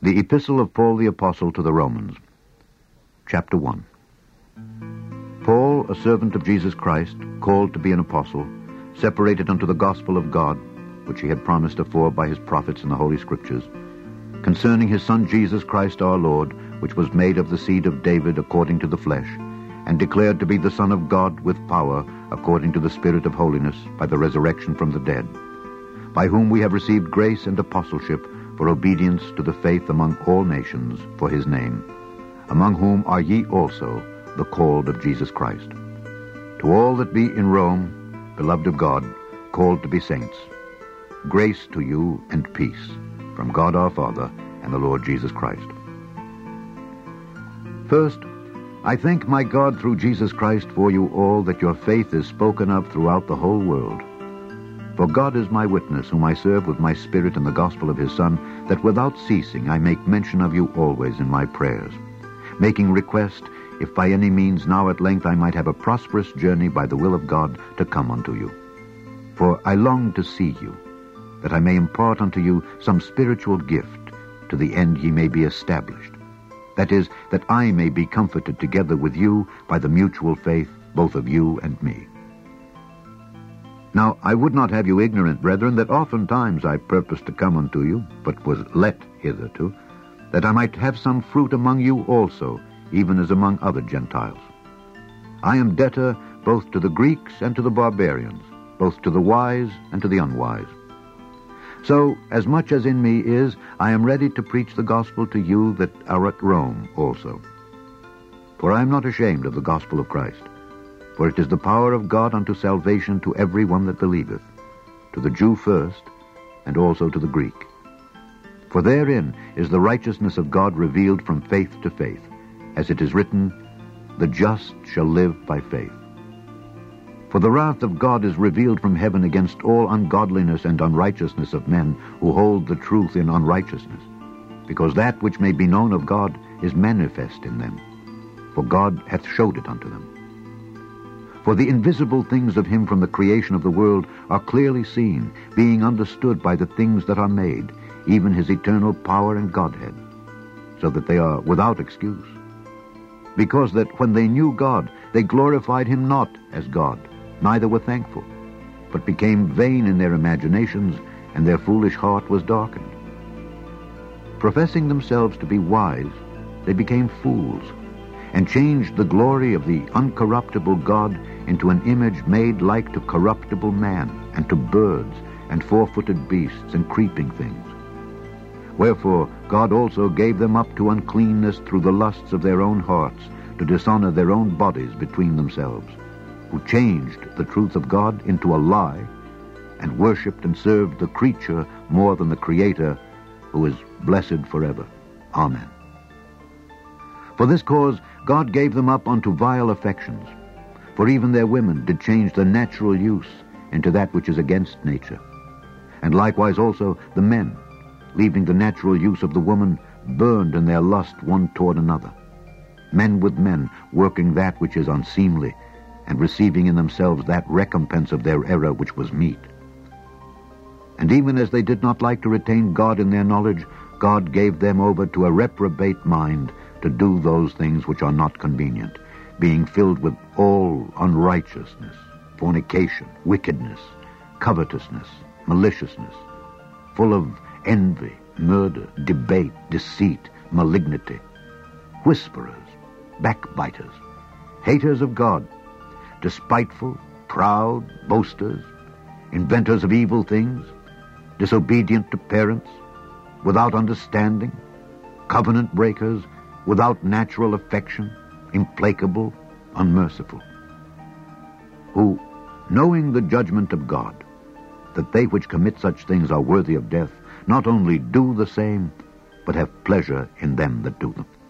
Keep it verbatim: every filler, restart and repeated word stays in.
The Epistle of Paul the Apostle to the Romans, Chapter one. Paul, a servant of Jesus Christ, called to be an apostle, separated unto the gospel of God, which he had promised afore by his prophets in the Holy Scriptures, concerning his Son Jesus Christ our Lord, which was made of the seed of David according to the flesh, and declared to be the Son of God with power, according to the Spirit of holiness, by the resurrection from the dead, by whom we have received grace and apostleship for obedience to the faith among all nations for his name, among whom are ye also the called of Jesus Christ. To all that be in Rome, beloved of God, called to be saints, grace to you and peace from God our Father and the Lord Jesus Christ. First, I thank my God through Jesus Christ for you all, that your faith is spoken of throughout the whole world. For God is my witness, whom I serve with my spirit in the gospel of his Son, that without ceasing I make mention of you always in my prayers, making request, if by any means now at length I might have a prosperous journey by the will of God to come unto you. For I long to see you, that I may impart unto you some spiritual gift, to the end ye may be established. That is, that I may be comforted together with you by the mutual faith, both of you and me. Now I would not have you ignorant, brethren, that oftentimes I purposed to come unto you, but was let hitherto, that I might have some fruit among you also, even as among other Gentiles. I am debtor both to the Greeks and to the barbarians, both to the wise and to the unwise. So, as much as in me is, I am ready to preach the gospel to you that are at Rome also. For I am not ashamed of the gospel of Christ, for it is the power of God unto salvation to every one that believeth, to the Jew first, and also to the Greek. For therein is the righteousness of God revealed from faith to faith, as it is written, the just shall live by faith. For the wrath of God is revealed from heaven against all ungodliness and unrighteousness of men who hold the truth in unrighteousness, because that which may be known of God is manifest in them, for God hath showed it unto them. For the invisible things of him from the creation of the world are clearly seen, being understood by the things that are made, even his eternal power and Godhead, so that they are without excuse. Because that when they knew God, they glorified him not as God, neither were thankful, but became vain in their imaginations, and their foolish heart was darkened. Professing themselves to be wise, they became fools, and changed the glory of the uncorruptible God into an image made like to corruptible man, and to birds, and four-footed beasts, and creeping things. Wherefore God also gave them up to uncleanness through the lusts of their own hearts, to dishonor their own bodies between themselves, who changed the truth of God into a lie, and worshipped and served the creature more than the Creator, who is blessed forever. Amen. For this cause God gave them up unto vile affections, for even their women did change the natural use into that which is against nature. And likewise also the men, leaving the natural use of the woman, burned in their lust one toward another, men with men, working that which is unseemly, and receiving in themselves that recompense of their error which was meet. And even as they did not like to retain God in their knowledge, God gave them over to a reprobate mind to do those things which are not convenient, being filled with all unrighteousness, fornication, wickedness, covetousness, maliciousness, full of envy, murder, debate, deceit, malignity, whisperers, backbiters, haters of God, despiteful, proud, boasters, inventors of evil things, disobedient to parents, without understanding, covenant breakers, without natural affection, implacable, unmerciful, who, knowing the judgment of God, that they which commit such things are worthy of death, not only do the same, but have pleasure in them that do them.